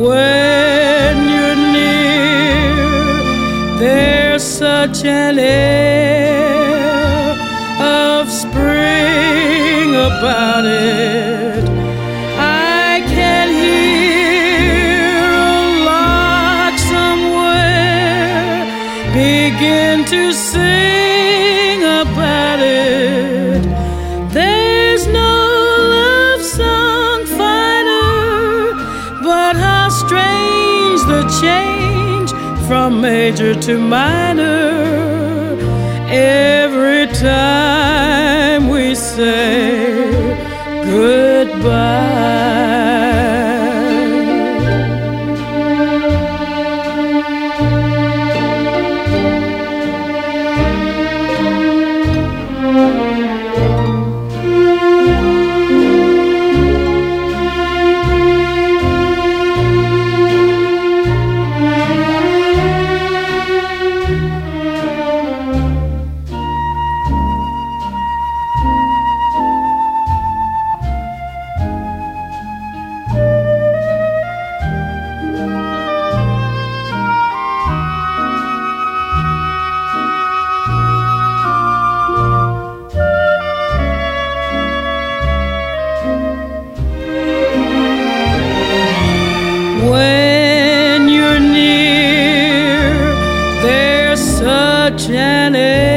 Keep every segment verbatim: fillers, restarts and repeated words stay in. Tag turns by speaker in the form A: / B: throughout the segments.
A: When you're near, there's such an air of spring about it. I can hear a lark somewhere begin to sing about it. There's no love song finer, but how strange the change from major to minor every time we say goodbye. When you're near, there's such an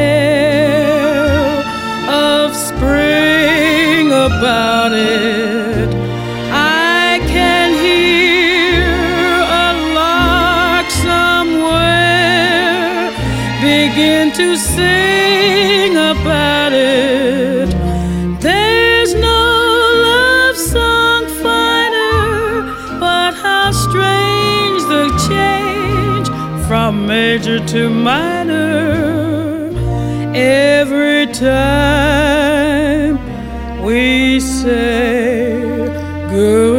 A: air of spring about it. I can hear a lark somewhere begin to sing about it. There's no love song finer, but how strange the change from major to minor every time we say goodbye.